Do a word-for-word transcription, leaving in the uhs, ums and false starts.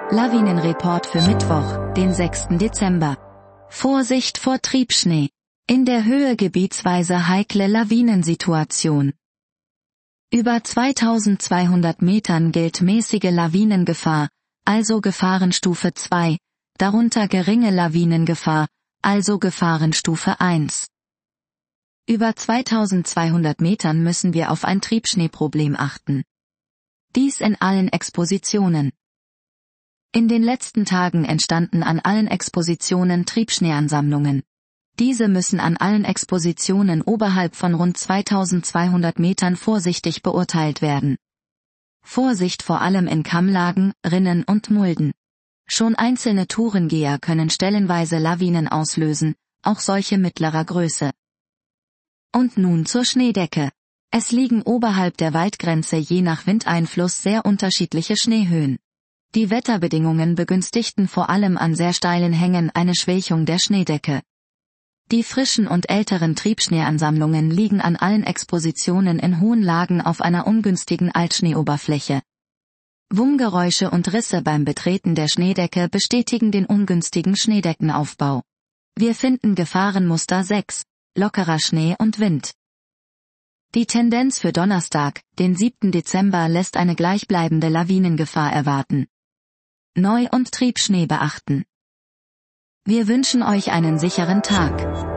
Lawinenreport für Mittwoch, den sechsten Dezember. Vorsicht vor Triebschnee. In der Höhe gebietsweise heikle Lawinensituation. Über zweitausendzweihundert Metern gilt mäßige Lawinengefahr, also Gefahrenstufe zwei, darunter geringe Lawinengefahr, also Gefahrenstufe eins. Über zweitausendzweihundert Metern müssen wir auf ein Triebschneeproblem achten. Dies in allen Expositionen. In den letzten Tagen entstanden an allen Expositionen Triebschneeansammlungen. Diese müssen an allen Expositionen oberhalb von rund zweitausendzweihundert Metern vorsichtig beurteilt werden. Vorsicht vor allem in Kammlagen, Rinnen und Mulden. Schon einzelne Tourengeher können stellenweise Lawinen auslösen, auch solche mittlerer Größe. Und nun zur Schneedecke. Es liegen oberhalb der Waldgrenze je nach Windeinfluss sehr unterschiedliche Schneehöhen. Die Wetterbedingungen begünstigten vor allem an sehr steilen Hängen eine Schwächung der Schneedecke. Die frischen und älteren Triebschneeansammlungen liegen an allen Expositionen in hohen Lagen auf einer ungünstigen Altschneeoberfläche. Wummgeräusche und Risse beim Betreten der Schneedecke bestätigen den ungünstigen Schneedeckenaufbau. Wir finden Gefahrenmuster sechs, lockerer Schnee und Wind. Die Tendenz für Donnerstag, den siebten Dezember, lässt eine gleichbleibende Lawinengefahr erwarten. Neu- und Triebschnee beachten. Wir wünschen euch einen sicheren Tag.